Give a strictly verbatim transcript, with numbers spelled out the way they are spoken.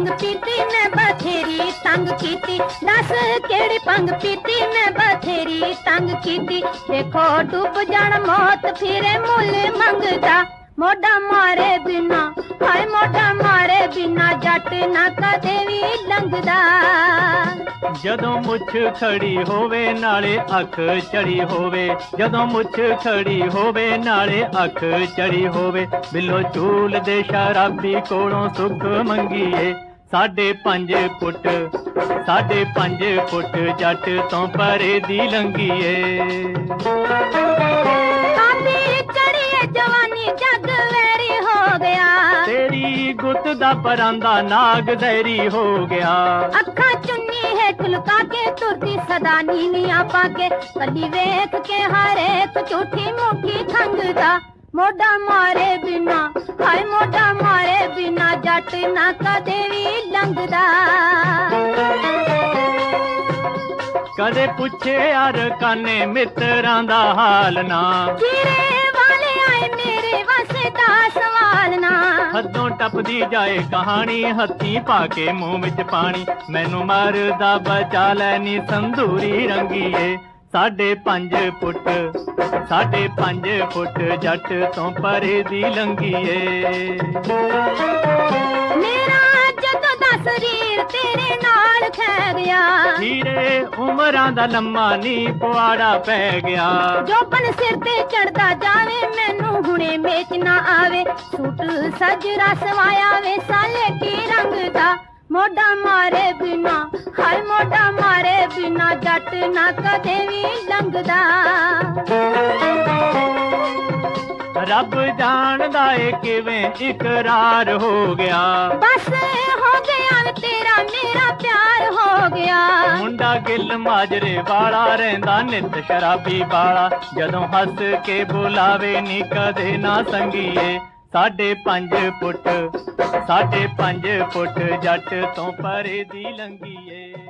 पंग पीती मैं बथेरी तंग कीती, दस केड़ी पंग पीती मैं बथेरी तंग कीती। देखो डूब जान मौत फिरे मुल मंगदा, मोढा मारे बिना हाय मोढा मारे बिना जट ना कदे भी लंघदा। ਜਦੋਂ ਮੁੱਛ ਖੜੀ ਹੋਵੇ ਨਾਲੇ ਅੱਖ ਚੜੀ ਹੋਵੇ, ਜਦੋਂ ਮੁੱਛ ਖੜੀ ਹੋਵੇ ਨਾਲੇ ਅੱਖ ਚੜੀ ਹੋਵੇ, ਬਿੱਲੋ ਝੂਲ ਦੇ ਸ਼ਰਾਬੀ ਕੋਲੋਂ ਸੁੱਖ ਮੰਗੀਏ। ਸਾਢੇ ਪੰਜ ਫੁੱਟ ਸਾਢੇ ਪੰਜ ਫੁੱਟ ਜੱਟ ਤੋਂ ਪਰੇ ਦੀ ਲੰਘੀਏ। जवानी जग वैरी हो गया, तेरी गुत दा परांदा नाग ज़हरी हो गया। अखा चुन्नी है खुलका के तुरती सदा नीनिया पाके, कली वेख के हर एक झूठी मुठी खंगदा। मोढा मारे बिना हाय मोढा मारे बिना जट ना कदे भी लंघदा। कदे पुछे यार काने मित्रां दा हाल ना, सवाल ना हदों टपदी जाए कहानी, हथी पाके मुंह विच पानी, मैनू मरदा बचा लैनी संदूरी रंगीए। साढ़े पंज फुट साढ़े पंज फुट जट तो परे दी लंघीए। मेरा जदों दा शरीर तेरे नाल खै गया, हीरे उमरां दा लम्मा नी पुआड़ा पै गया। जोबन सिर ते चढ़दा जावे मैनू हुणे मेच ना आवे, सूट सजरा सवाया वे साले की रंग दा। मोढा मारे बिना हाय मोढा मारे बिना जट ना कदे भी लंघदा। रब जानदा ए किवें इकरार हो गया, बस हो गया तेरा मेरा प्यार हो गया। मुंडा गिल माजरे वाला रहिंदा नित शराबी वाला, जदों हस के बुलावे नी कदे ना संगीए। साढ़े पंज फुट साढ़े पंज फुट जट तो परे दी लंघीए।